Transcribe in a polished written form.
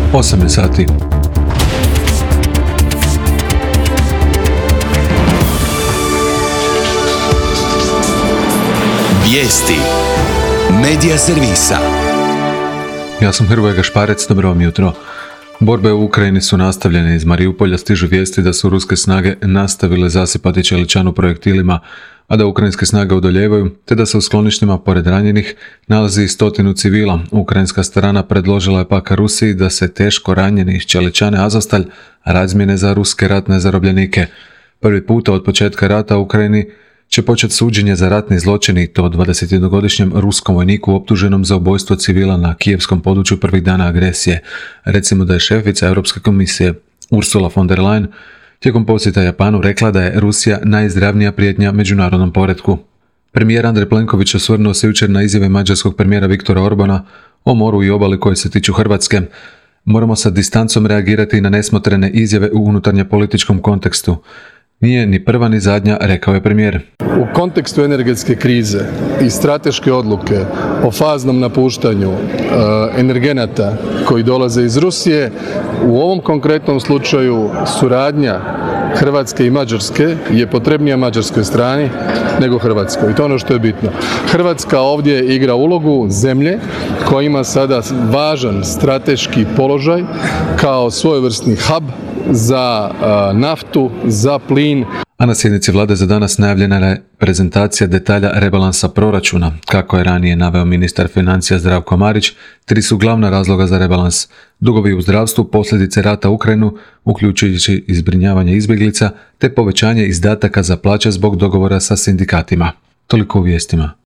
8 sati. Vijesti Medija servisa. Ja sam Hrvoje Gašparec, dobro vam jutro. Borbe u Ukrajini su nastavljene. Iz Mariupolja stižu vijesti da su ruske snage nastavile zasipati čeličanu projektilima, a da ukrajinske snage odoljevaju, te da se u skloništima pored ranjenih nalazi 100 civila. Ukrajinska strana predložila je pak Rusiji da se teško ranjeni iz čeličane Azovstalj razmjene za ruske ratne zarobljenike. Prvi puta od početka rata u Ukrajini će početi suđenje za ratni zločin i to 21-godišnjem ruskom vojniku optuženom za ubojstvo civila na kijevskom području prvih dana agresije. Recimo da je šefica Europske komisije Ursula von der Leyen tijekom posjeta Japanu rekla da je Rusija najizravnija prijetnja međunarodnom poretku. Premijer Andrej Plenković osvrnuo se jučer na izjave mađarskog premijera Viktora Orbana o moru i obali koje se tiču Hrvatske. Moramo sa distancom reagirati na nesmotrene izjave u unutarnje-političkom kontekstu. Nije ni prva ni zadnja, rekao je premijer. U kontekstu energetske krize i strateške odluke o faznom napuštanju energenata koji dolaze iz Rusije, u ovom konkretnom slučaju suradnja Hrvatske i Mađarske je potrebnija mađarskoj strani nego Hrvatskoj. I to je ono što je bitno. Hrvatska ovdje igra ulogu zemlje koja ima sada važan strateški položaj kao svojevrsni hub za naftu, za plin. A na sjednici vlade za danas najavljena je prezentacija detalja rebalansa proračuna. Kako je ranije naveo ministar financija Zdravko Marić, 3 su glavna razloga za rebalans: dugovi u zdravstvu, posljedice rata u Ukrajinu, uključujući i zbrinjavanje izbjeglica, te povećanje izdataka za plaće zbog dogovora sa sindikatima. Toliko u vijestima.